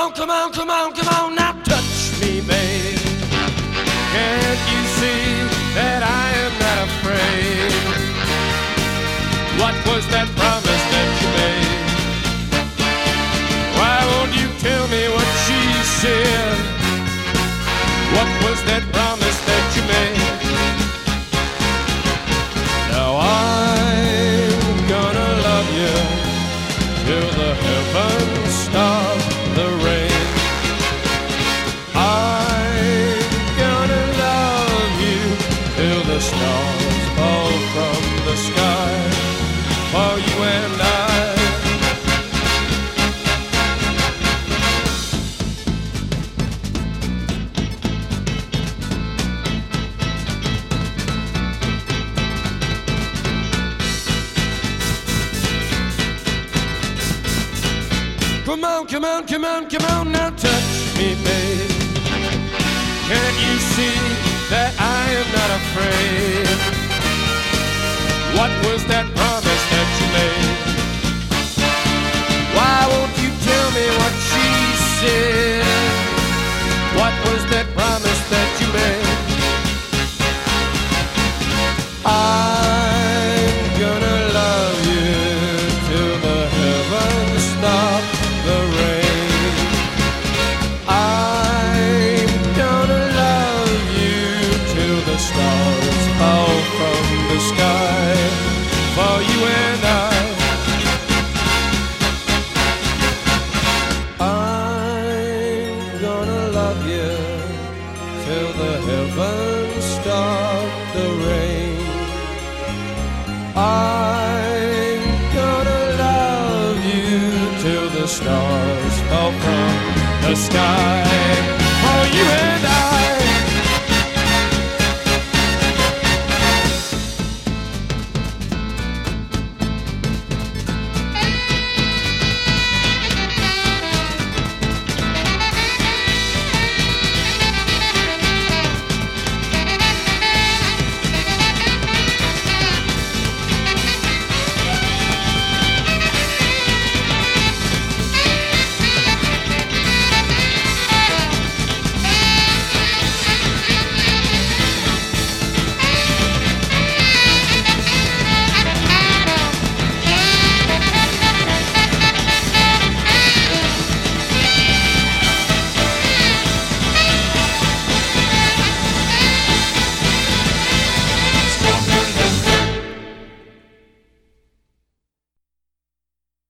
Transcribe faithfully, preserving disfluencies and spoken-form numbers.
on, come on, come on, come on, now touch me, babe. Can't you see that I am not afraid? What was that promise that you made? Why won't you tell me what she said? What was that promise that you made? Now I'm gonna love you till the heavens stop the rain. I'm gonna love you till the stars fall from the sky for you and I. Come on, come on, come on, come on, now touch me, babe. Can't you see that I am not afraid? What was that promise that you made? Why won't you tell me what she said? What was that promise that you made? I'm gonna love you till the heavens stop the rain. I'm gonna love you till the stars fall from the sky for you and I. I'm gonna love you till the heavens stop the rain. I'm gonna love you till the stars fall from the sky for you and I.